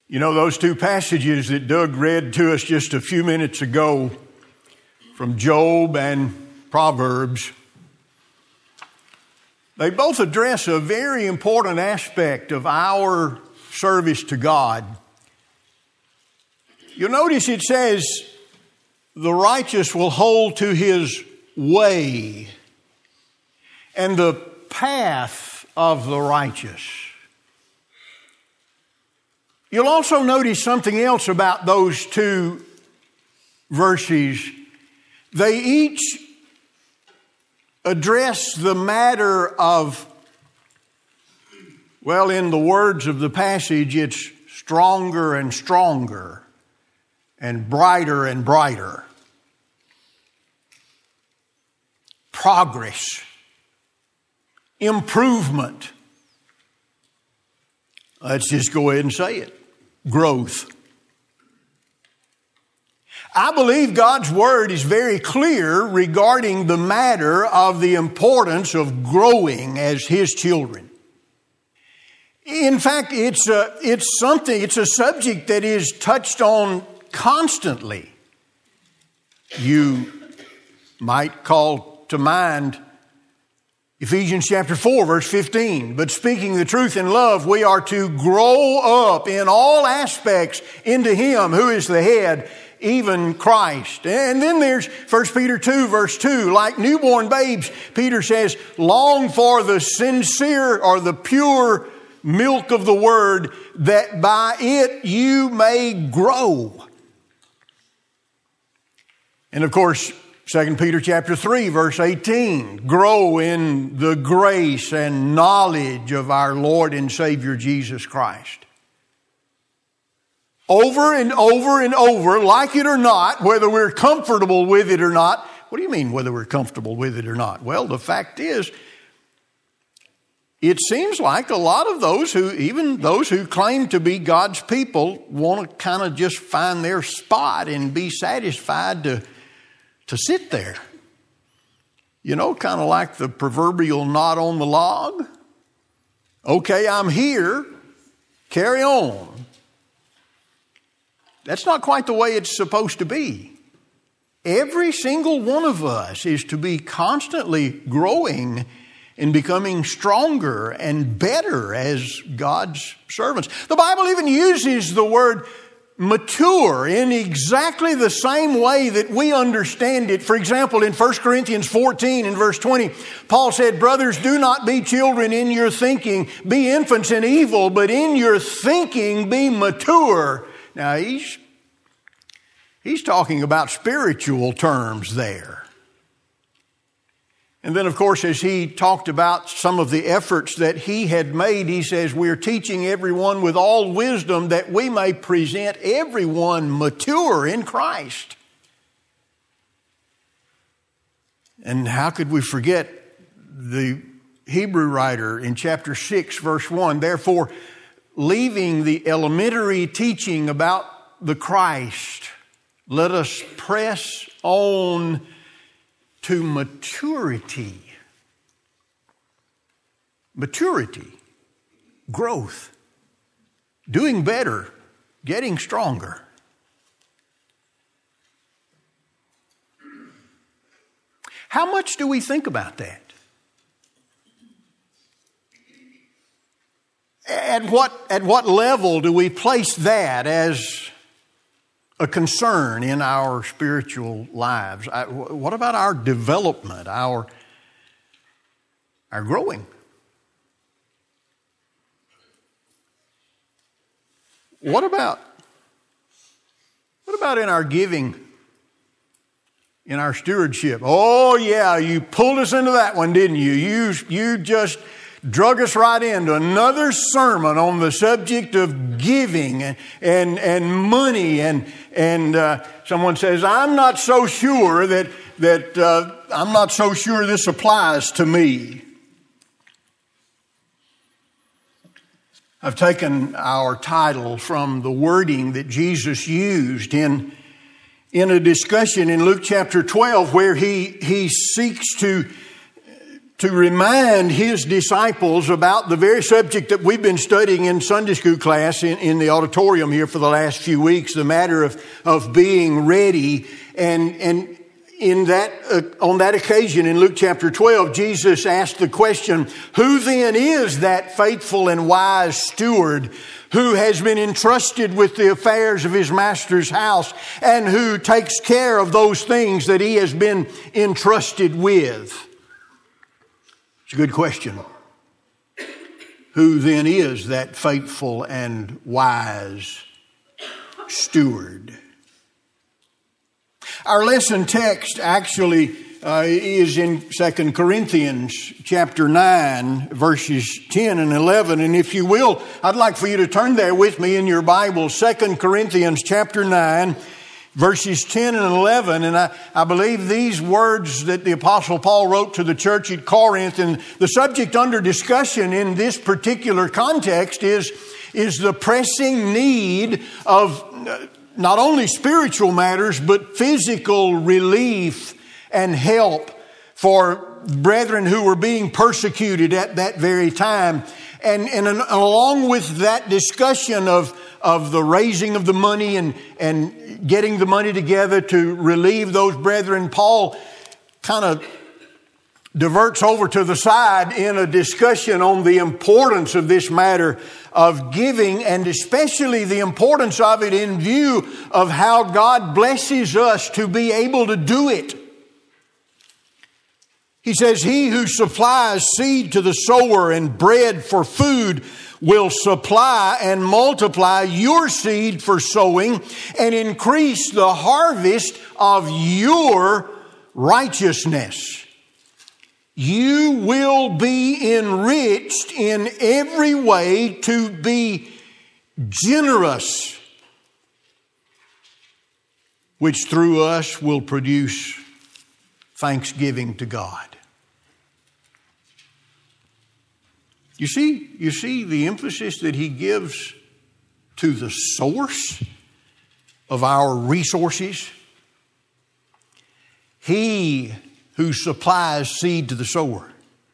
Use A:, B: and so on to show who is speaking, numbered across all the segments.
A: You know, those two passages that Doug read to us just a few minutes ago from Job and Proverbs, they both address a very important aspect of our service to God. You'll notice it says, the righteous will hold to his way and the path of the righteous. You'll also notice something else about those two verses. They each address the matter of, well, in the words of the passage, it's stronger and stronger and brighter. Progress, improvement. Let's just go ahead and say it. Growth. I believe God's Word is very clear regarding the matter of the importance of growing as His children. In fact, it's a subject that is touched on constantly. You might call to mind Ephesians chapter 4, verse 15. But speaking the truth in love, we are to grow up in all aspects into Him who is the head, even Christ. And then there's 1 Peter 2, verse 2. Like newborn babes, Peter says, long for the sincere or the pure milk of the Word, that by it you may grow. And of course, 2 Peter chapter 3, verse 18, grow in the grace and knowledge of our Lord and Savior Jesus Christ. Over and over and over, like it or not, whether we're comfortable with it or not. What do you mean whether we're comfortable with it or not? Well, the fact is, it seems like a lot of those even those who claim to be God's people, want to kind of just find their spot and be satisfied to sit there. You know, kind of like the proverbial knot on the log. Okay, I'm here. Carry on. That's not quite the way it's supposed to be. Every single one of us is to be constantly growing and becoming stronger and better as God's servants. The Bible even uses the word mature in exactly the same way that we understand it. For example, in 1 Corinthians 14 and verse 20, Paul said, brothers, do not be children in your thinking, be infants in evil, but in your thinking be mature. Now, he's talking about spiritual terms there. And then, of course, as he talked about some of the efforts that he had made, he says, we're teaching everyone with all wisdom that we may present everyone mature in Christ. And how could we forget the Hebrew writer in chapter 6, verse 1, therefore, leaving the elementary teaching about the Christ, let us press on to maturity. Maturity, growth, doing better, getting stronger. How much do we think about that? At what level do we place that as a concern in our spiritual lives? What about our development, our growing? What about in our giving, in our stewardship? Oh yeah, you pulled us into that one, didn't you? You just drug us right into another sermon on the subject of giving and money and someone says, I'm not so sure that I'm not so sure this applies to me. I've taken our title from the wording that Jesus used in a discussion in Luke chapter 12 where he seeks to to remind his disciples about the very subject that we've been studying in Sunday school class in the auditorium here for the last few weeks, the matter of being ready. And in that, on that occasion in Luke chapter 12, Jesus asked the question, who then is that faithful and wise steward who has been entrusted with the affairs of his master's house and who takes care of those things that he has been entrusted with? It's a good question. Who then is that faithful and wise steward? Our lesson text actually is in 2 Corinthians chapter 9, verses 10 and 11. And if you will, I'd like for you to turn there with me in your Bible, 2 Corinthians chapter 9, verses 10 and 11. And I believe these words that the Apostle Paul wrote to the church at Corinth, and the subject under discussion in this particular context is the pressing need of not only spiritual matters, but physical relief and help for brethren who were being persecuted at that very time. And along with that discussion of the raising of the money and getting the money together to relieve those brethren, Paul kind of diverts over to the side in a discussion on the importance of this matter of giving, and especially the importance of it in view of how God blesses us to be able to do it. He says, he who supplies seed to the sower and bread for food will supply and multiply your seed for sowing and increase the harvest of your righteousness. You will be enriched in every way to be generous, which through us will produce thanksgiving to God. You see the emphasis that he gives to the source of our resources? He who supplies seed to the sower.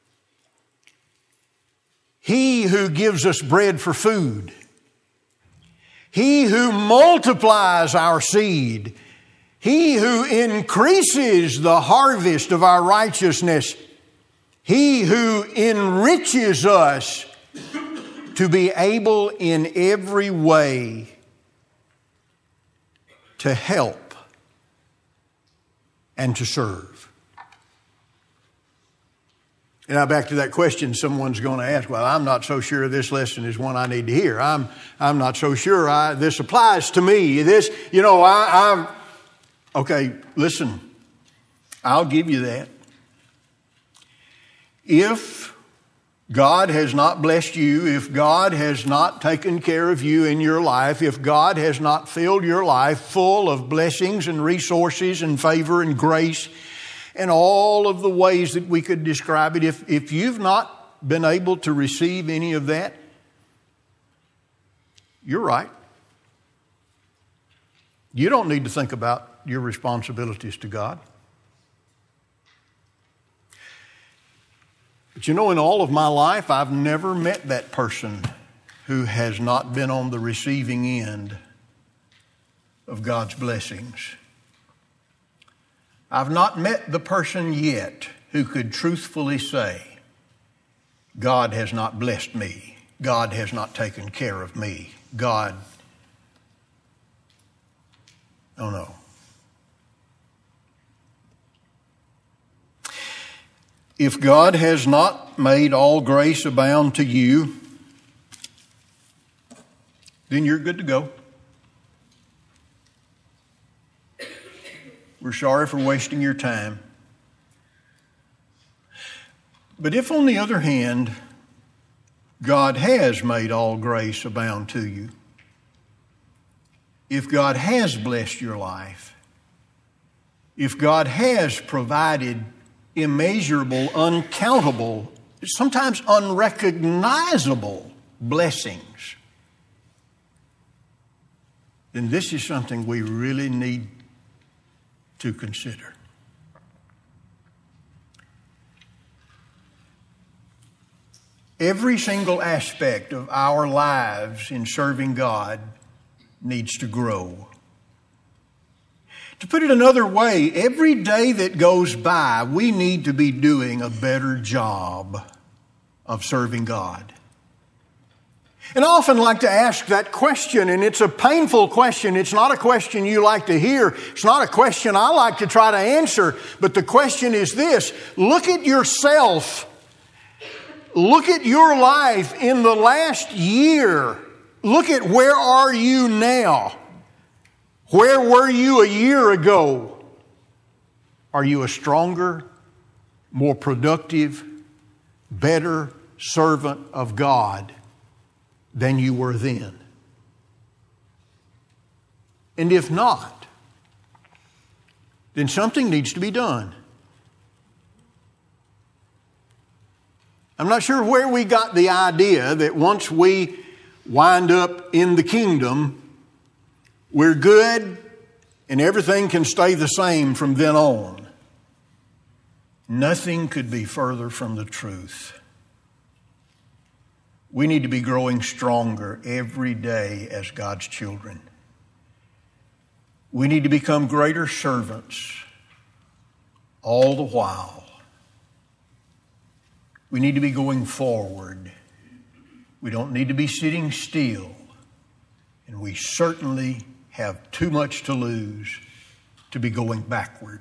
A: He who gives us bread for food. He who multiplies our seed. He who increases the harvest of our righteousness. He who enriches us to be able in every way to help and to serve. And now back to that question someone's going to ask, well, I'm not so sure this lesson is one I need to hear. I'm not so sure this applies to me. Okay, listen, I'll give you that. If God has not blessed you, if God has not taken care of you in your life, if God has not filled your life full of blessings and resources and favor and grace and all of the ways that we could describe it, if you've not been able to receive any of that, you're right. You don't need to think about your responsibilities to God. But in all of my life, I've never met that person who has not been on the receiving end of God's blessings. I've not met the person yet who could truthfully say, God has not blessed me. God has not taken care of me. God, oh no. If God has not made all grace abound to you, then you're good to go. We're sorry for wasting your time. But if, on the other hand, God has made all grace abound to you, if God has blessed your life, if God has provided immeasurable, uncountable, sometimes unrecognizable blessings, then this is something we really need to consider. Every single aspect of our lives in serving God needs to grow. To put it another way, every day that goes by, we need to be doing a better job of serving God. And I often like to ask that question, and it's a painful question. It's not a question you like to hear. It's not a question I like to try to answer. But the question is this: look at yourself. Look at your life in the last year. Look at where are you now? Where were you a year ago? Are you a stronger, more productive, better servant of God than you were then? And if not, then something needs to be done. I'm not sure where we got the idea that once we wind up in the kingdom, we're good and everything can stay the same from then on. Nothing could be further from the truth. We need to be growing stronger every day as God's children. We need to become greater servants all the while. We need to be going forward. We don't need to be sitting still. And we certainly have too much to lose to be going backward.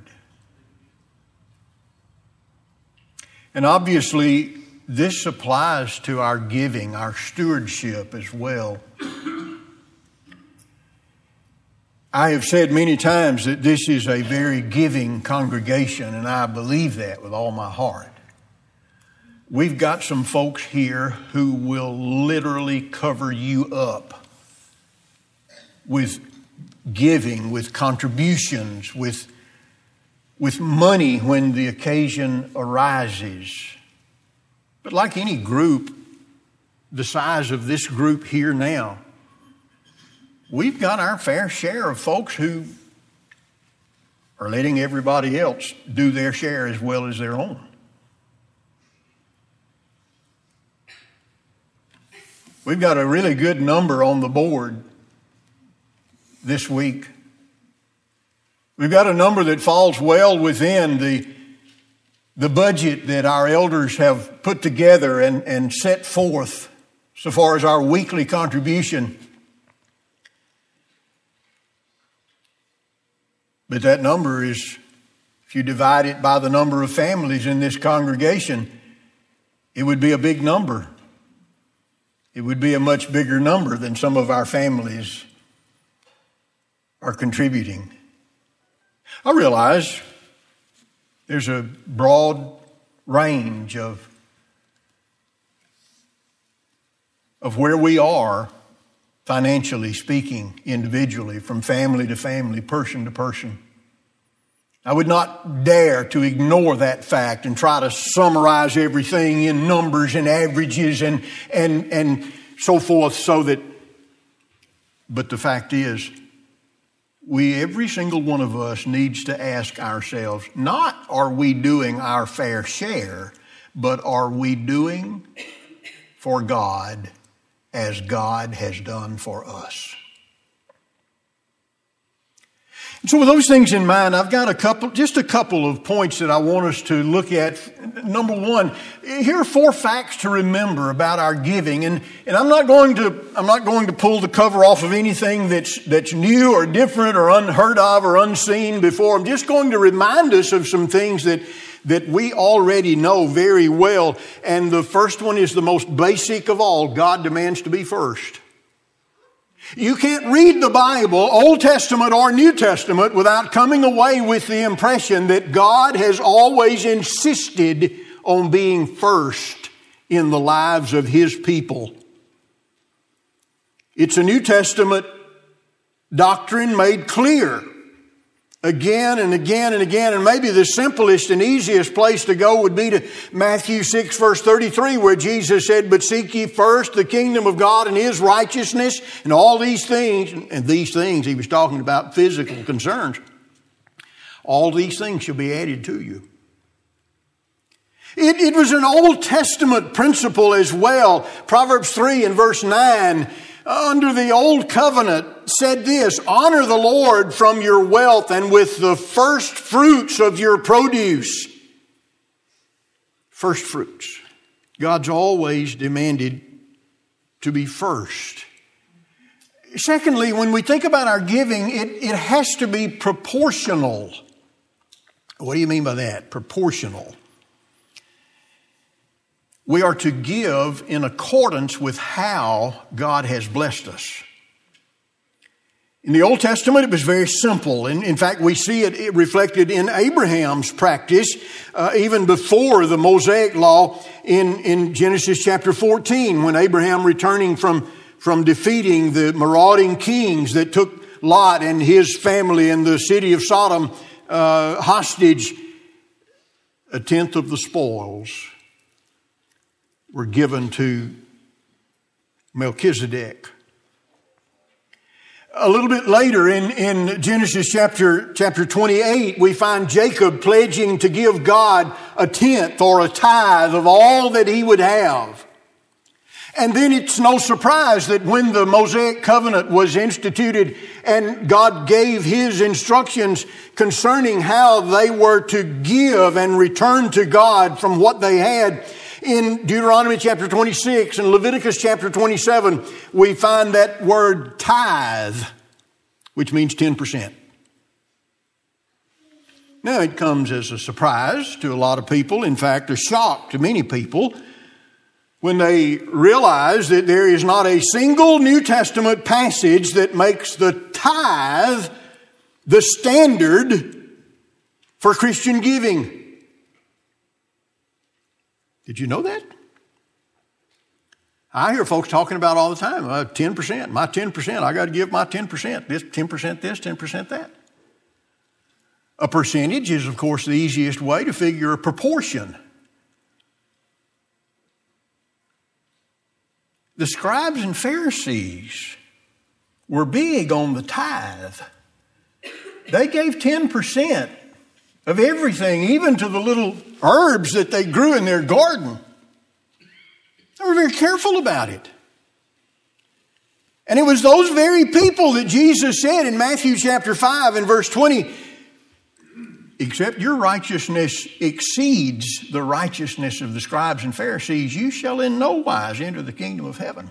A: And obviously, this applies to our giving, our stewardship as well. I have said many times that this is a very giving congregation, and I believe that with all my heart. We've got some folks here who will literally cover you up with giving, with contributions, with money when the occasion arises. But like any group, the size of this group here now, we've got our fair share of folks who are letting everybody else do their share as well as their own. We've got a really good number on the board this week. We've got a number that falls well within the budget that our elders have put together and set forth so far as our weekly contribution. But that number is, if you divide it by the number of families in this congregation, it would be a big number. It would be a much bigger number than some of our families are contributing. I realize there's a broad range of where we are financially speaking, individually, from family to family, person to person. I would not dare to ignore that fact and try to summarize everything in numbers and averages and so forth but the fact is, every single one of us needs to ask ourselves, not are we doing our fair share, but are we doing for God as God has done for us? So with those things in mind, I've got just a couple of points that I want us to look at. Number one, here are 4 facts to remember about our giving, and I'm not going to pull the cover off of anything that's new or different or unheard of or unseen before. I'm just going to remind us of some things that we already know very well. And the first one is the most basic of all. God demands to be first. You can't read the Bible, Old Testament or New Testament, without coming away with the impression that God has always insisted on being first in the lives of His people. It's a New Testament doctrine made clear again and again and again. And maybe the simplest and easiest place to go would be to Matthew 6, verse 33, where Jesus said, "But seek ye first the kingdom of God and His righteousness, and all these things," and these things, He was talking about physical concerns, "all these things shall be added to you." It was an Old Testament principle as well. Proverbs 3 and verse 9, under the Old Covenant, said this, honor the Lord from your wealth and with the first fruits of your produce. First fruits. God's always demanded to be first. Secondly, when we think about our giving, it has to be proportional. What do you mean by that? Proportional. We are to give in accordance with how God has blessed us. In the Old Testament, it was very simple. In fact, we see it reflected in Abraham's practice, even before the Mosaic law in Genesis chapter 14, when Abraham, returning from defeating the marauding kings that took Lot and his family and the city of Sodom hostage, a tenth of the spoils were given to Melchizedek. A little bit later in Genesis chapter 28, we find Jacob pledging to give God a tenth or a tithe of all that he would have. And then it's no surprise that when the Mosaic covenant was instituted and God gave his instructions concerning how they were to give and return to God from what they had, in Deuteronomy chapter 26 and Leviticus chapter 27, we find that word tithe, which means 10%. Now, it comes as a surprise to a lot of people, in fact, a shock to many people, when they realize that there is not a single New Testament passage that makes the tithe the standard for Christian giving. Did you know that? I hear folks talking about all the time, 10%, my 10%, I got to give my 10%, this 10% this, 10% that. A percentage is, of course, the easiest way to figure a proportion. The scribes and Pharisees were big on the tithe. They gave 10% of everything, even to the little herbs that they grew in their garden. They were very careful about it. And it was those very people that Jesus said in Matthew chapter 5 and verse 20, except your righteousness exceeds the righteousness of the scribes and Pharisees, you shall in no wise enter the kingdom of heaven.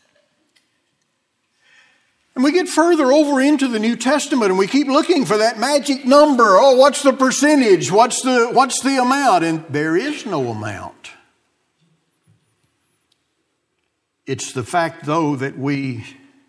A: And we get further over into the New Testament and we keep looking for that magic number. Oh, what's the percentage? What's the amount? And there is no amount. It's the fact, though, that we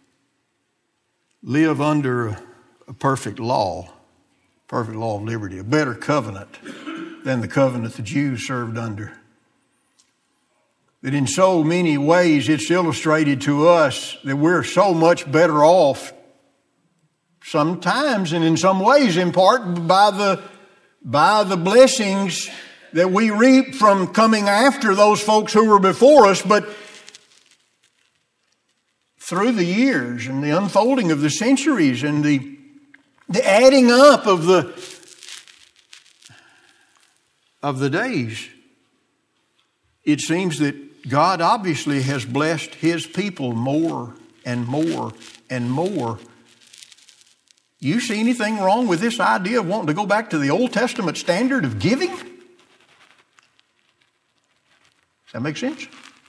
A: live under a perfect law of liberty, a better covenant than the covenant the Jews served under. That in so many ways it's illustrated to us that we're so much better off, sometimes and in some ways in part by the blessings that we reap from coming after those folks who were before us, but through the years and the unfolding of the centuries and the adding up of the days, it seems that God obviously has blessed his people more and more and more. You see anything wrong with this idea of wanting to go back to the Old Testament standard of giving? Does that make sense?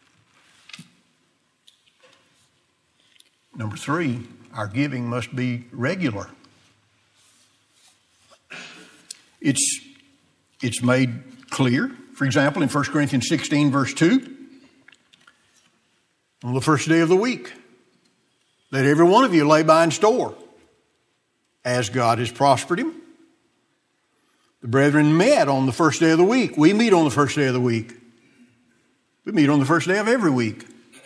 A: Number 3, our giving must be regular. It's made clear. For example, in 1 Corinthians 16, verse 2, on the first day of the week, let every one of you lay by in store, as God has prospered him. The brethren met on the first day of the week. We meet on the first day of the week. We meet on the first day of every week.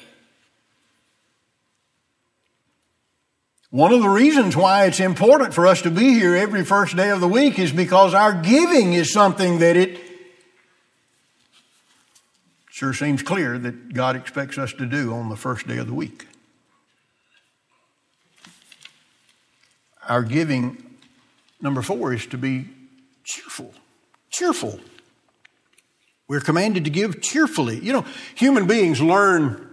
A: One of the reasons why it's important for us to be here every first day of the week is because our giving is something that it sure seems clear that God expects us to do on the first day of the week. Our giving, number 4, is to be cheerful. Cheerful. We're commanded to give cheerfully. You know, human beings learn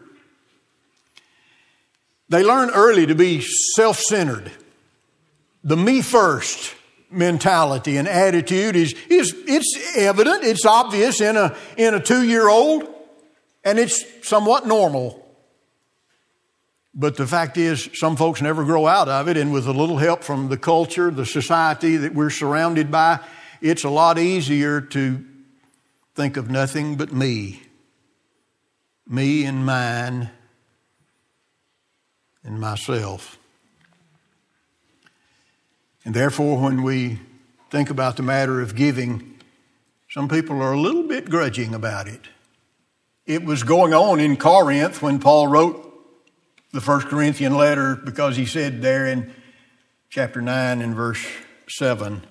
A: early to be self-centered. The me first mentality and attitude is it's evident, it's obvious in a 2-year-old, and it's somewhat normal. But the fact is, some folks never grow out of it, and with a little help from the culture, the society that we're surrounded by, it's a lot easier to think of nothing but me and mine and myself. And therefore, when we think about the matter of giving, some people are a little bit grudging about it. It was going on in Corinth when Paul wrote the 1 Corinthian letter, because he said there in chapter 9 and verse 7,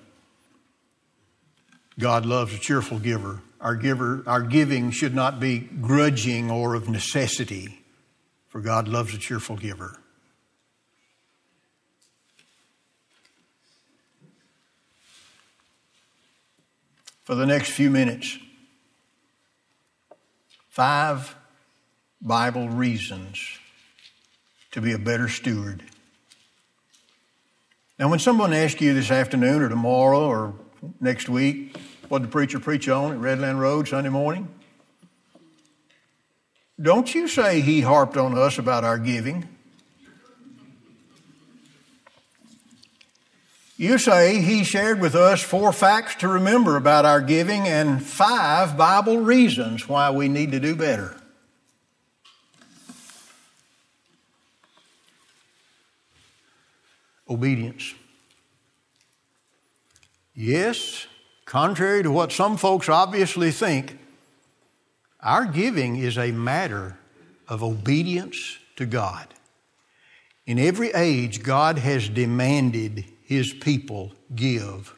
A: God loves a cheerful giver. Our giving should not be grudging or of necessity, for God loves a cheerful giver. For the next few minutes, 5 Bible reasons to be a better steward. Now, when someone asks you this afternoon or tomorrow or next week, what did the preacher preach on at Redland Road Sunday morning? Don't you say he harped on us about our giving. You say he shared with us 4 facts to remember about our giving and 5 Bible reasons why we need to do better. Obedience. Yes, contrary to what some folks obviously think, our giving is a matter of obedience to God. In every age, God has demanded His people give.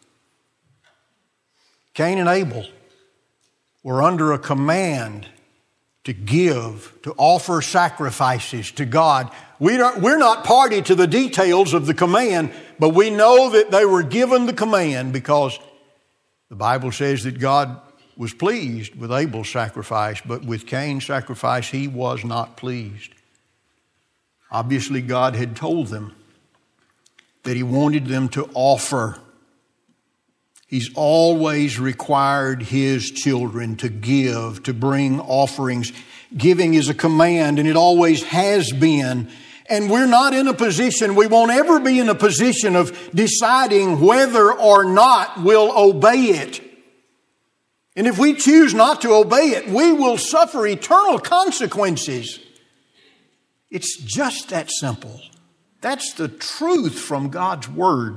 A: Cain and Abel were under a command to give, to offer sacrifices to God. We're not party to the details of the command, but we know that they were given the command because the Bible says that God was pleased with Abel's sacrifice, but with Cain's sacrifice, He was not pleased. Obviously, God had told them that He wanted them to offer. He's always required His children to give, to bring offerings. Giving is a command, and it always has been. And we're not in a position, we won't ever be in a position of deciding whether or not we'll obey it. And if we choose not to obey it, we will suffer eternal consequences. It's just that simple. That's the truth from God's Word.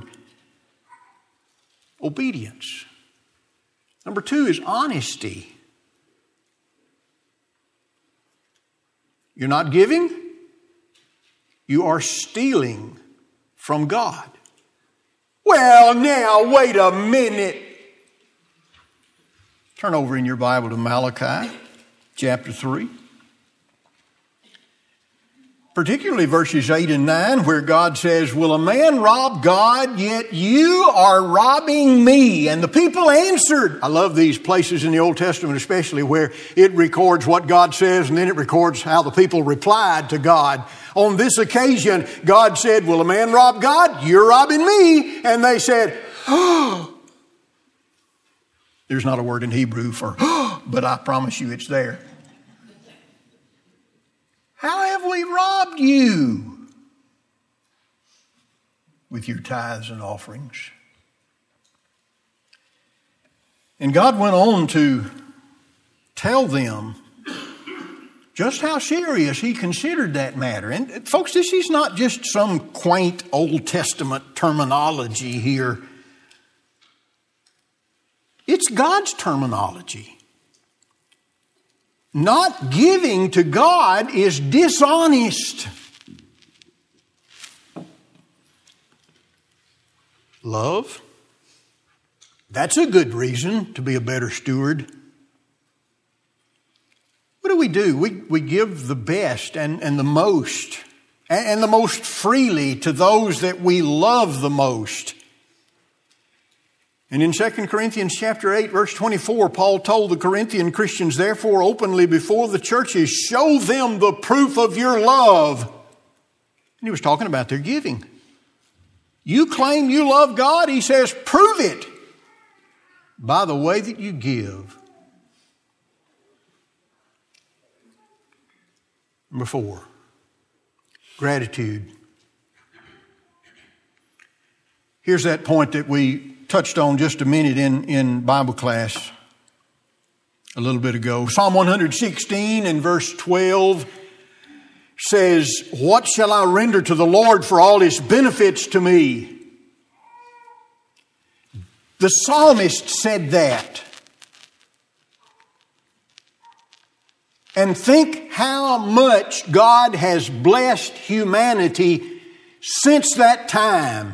A: Obedience. Number 2 is honesty. You're not giving, you are stealing from God. Well, now, wait a minute. Turn over in your Bible to Malachi, chapter 3. Particularly verses 8 and 9, where God says, will a man rob God? Yet you are robbing me. And the people answered. I love these places in the Old Testament, especially where it records what God says and then it records how the people replied to God. On this occasion, God said, will a man rob God? You're robbing me. And they said, oh. There's not a word in Hebrew for, oh, but I promise you it's there. How have we robbed you with your tithes and offerings? And God went on to tell them just how serious He considered that matter. And folks, this is not just some quaint Old Testament terminology here. It's God's terminology. Not giving to God is dishonest. Love. That's a good reason to be a better steward. What do? We give the best and the most, and the most freely to those that we love the most. And in 2 Corinthians chapter 8, verse 24, Paul told the Corinthian Christians, therefore openly before the churches, show them the proof of your love. And he was talking about their giving. You claim you love God, he says, prove it by the way that you give. Number 4, gratitude. Here's that point that we touched on just a minute in Bible class a little bit ago. Psalm 116 and verse 12 says, what shall I render to the Lord for all his benefits to me? The psalmist said that. And think how much God has blessed humanity since that time.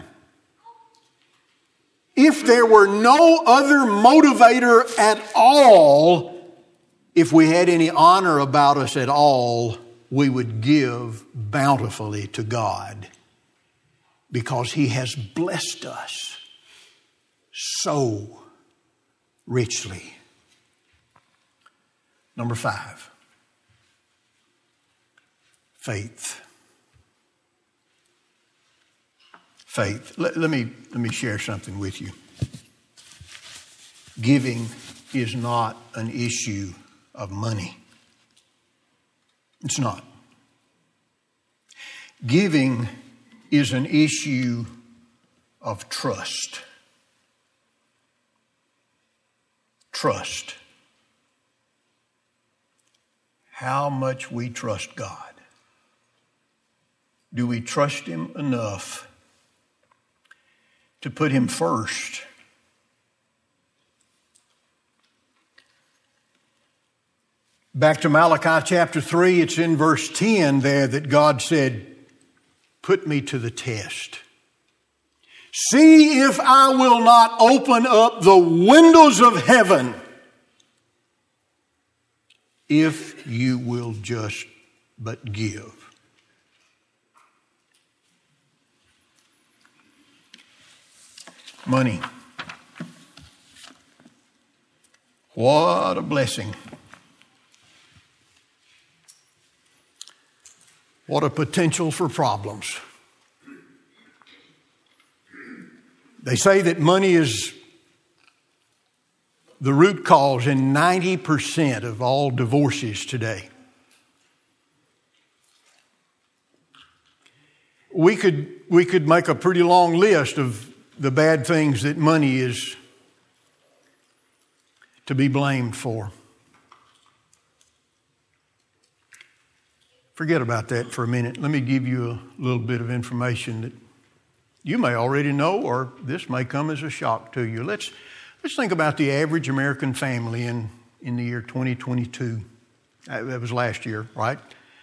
A: If there were no other motivator at all, if we had any honor about us at all, we would give bountifully to God because he has blessed us so richly. Number 5, faith. Faith. Let me share something with you. Giving is not an issue of money. It's not. Giving is an issue of trust. Trust. How much we trust God. Do we trust him enough to put him first? Back to Malachi chapter 3, it's in verse 10 there that God said, put me to the test. See if I will not open up the windows of heaven if you will just but give. Money. What a blessing. What a potential for problems. They say that money is the root cause in 90% of all divorces today. We could make a pretty long list of the bad things that money is to be blamed for. Forget about that for a minute. Let me give you a little bit of information that you may already know, or this may come as a shock to you. Let's think about the average American family in the year 2022. That was last year, right?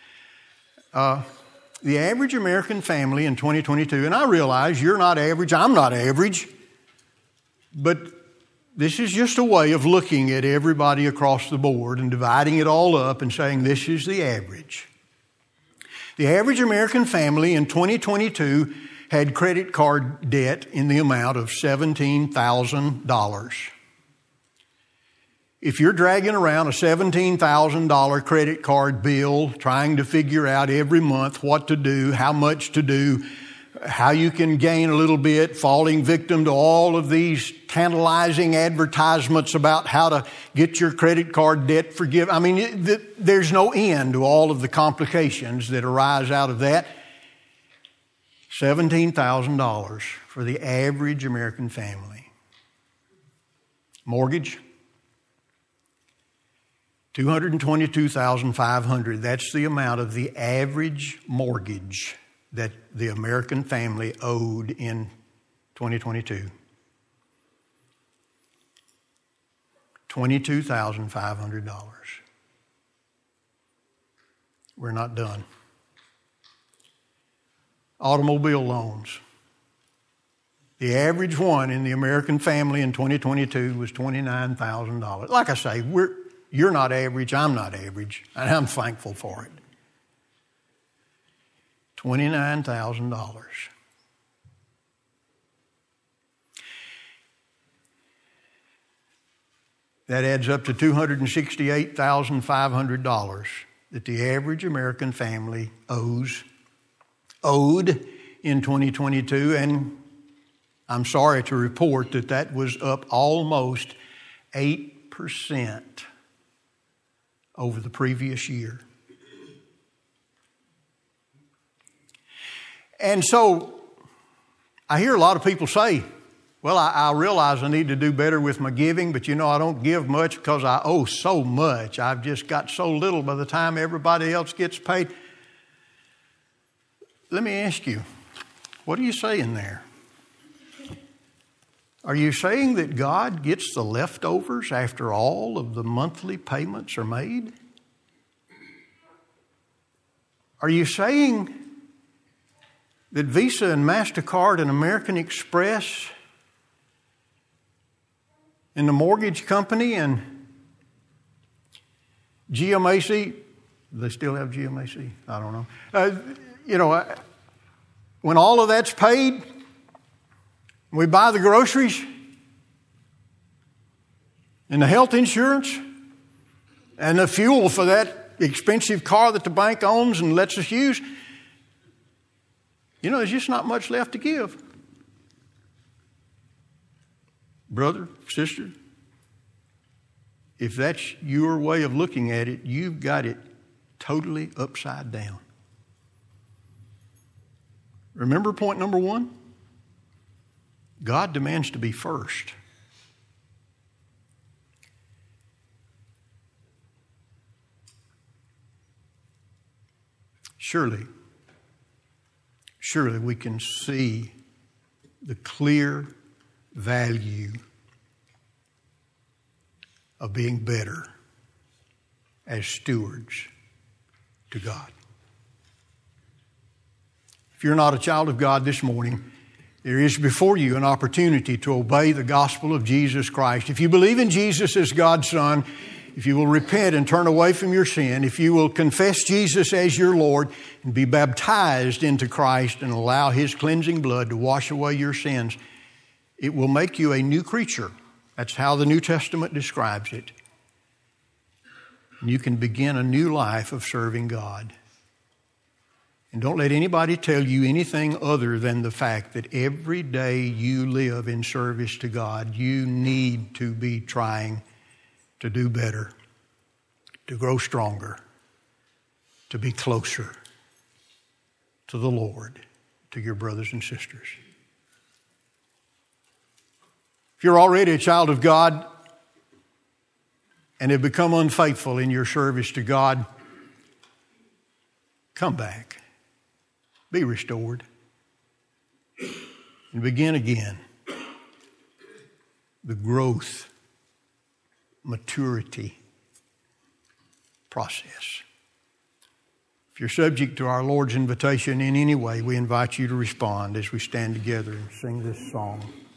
A: The average American family in 2022, and I realize you're not average, I'm not average, but this is just a way of looking at everybody across the board and dividing it all up and saying this is the average. The average American family in 2022 had credit card debt in the amount of $17,000. If you're dragging around a $17,000 credit card bill, trying to figure out every month what to do, how much to do, how you can gain a little bit, falling victim to all of these tantalizing advertisements about how to get your credit card debt forgiven. I mean, there's no end to all of the complications that arise out of that. $17,000 for the average American family. Mortgage, $222,500. That's the amount of the average mortgage that the American family owed in 2022. $22,500. We're not done. Automobile loans. The average one in the American family in 2022 was $29,000. Like I say, you're not average, I'm not average, and I'm thankful for it. $29,000. That adds up to $268,500 that the average American family owed in 2022. And I'm sorry to report that was up almost 8% over the previous year. And so I hear a lot of people say, well, I realize I need to do better with my giving, but I don't give much because I owe so much. I've just got so little by the time everybody else gets paid. Let me ask you, what are you saying there? Are you saying that God gets the leftovers after all of the monthly payments are made? Are you saying that Visa and MasterCard and American Express and the mortgage company and GMAC, they still have GMAC? I don't know. When all of that's paid, we buy the groceries and the health insurance and the fuel for that expensive car that the bank owns and lets us use, there's just not much left to give. Brother, sister, if that's your way of looking at it, you've got it totally upside down. Remember point number 1? God demands to be first. Surely we can see the clear value of being better as stewards to God. If you're not a child of God this morning, there is before you an opportunity to obey the gospel of Jesus Christ. If you believe in Jesus as God's Son, if you will repent and turn away from your sin, if you will confess Jesus as your Lord and be baptized into Christ and allow His cleansing blood to wash away your sins, it will make you a new creature. That's how the New Testament describes it. And you can begin a new life of serving God. And don't let anybody tell you anything other than the fact that every day you live in service to God, you need to be trying to do better, to grow stronger, to be closer to the Lord, to your brothers and sisters. If you're already a child of God and have become unfaithful in your service to God, come back. Be restored. And begin again the growth, maturity process. If you're subject to our Lord's invitation in any way, we invite you to respond as we stand together and sing this song.